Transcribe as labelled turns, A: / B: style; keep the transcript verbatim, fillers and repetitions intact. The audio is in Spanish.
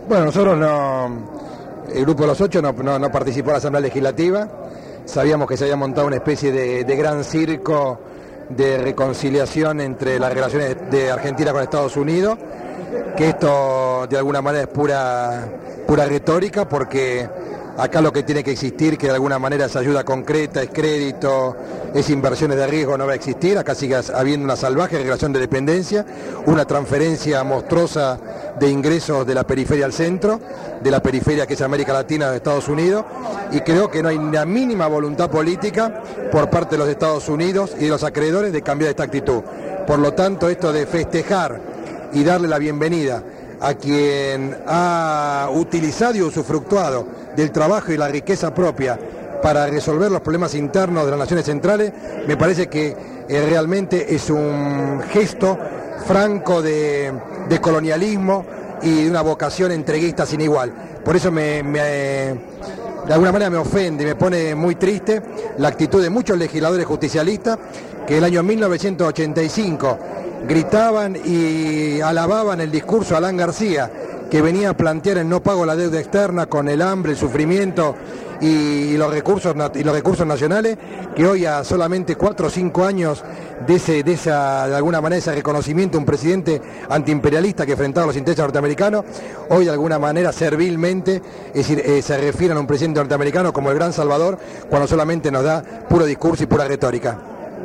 A: Bueno, nosotros no, el Grupo de los Ocho no, no, no participó en la Asamblea Legislativa. Sabíamos que se había montado una especie de, de gran circo de reconciliación entre las relaciones de Argentina con Estados Unidos, que esto de alguna manera es pura, pura retórica, porque acá lo que tiene que existir, que de alguna manera es ayuda concreta, es crédito, es inversiones de riesgo, no va a existir. Acá sigue habiendo una salvaje relación de dependencia, una transferencia monstruosa de ingresos de la periferia al centro, de la periferia que es América Latina de Estados Unidos, y creo que no hay una mínima voluntad política por parte de los Estados Unidos y de los acreedores de cambiar esta actitud. Por lo tanto, esto de festejar y darle la bienvenida a quien ha utilizado y usufructuado del trabajo y la riqueza propia para resolver los problemas internos de las naciones centrales, me parece que eh, realmente es un gesto franco de, de colonialismo y de una vocación entreguista sin igual. Por eso me, me, de alguna manera me ofende y me pone muy triste la actitud de muchos legisladores justicialistas que el año mil novecientos ochenta y cinco gritaban y alababan el discurso de Alan García, que venía a plantear el no pago de la deuda externa con el hambre, el sufrimiento y los recursos y los recursos nacionales, que hoy a solamente cuatro o cinco años de ese, de esa, de alguna manera ese reconocimiento de un presidente antiimperialista que enfrentaba los intereses norteamericanos, hoy de alguna manera servilmente, es decir, eh, se refieren a un presidente norteamericano como el gran salvador, cuando solamente nos da puro discurso y pura retórica.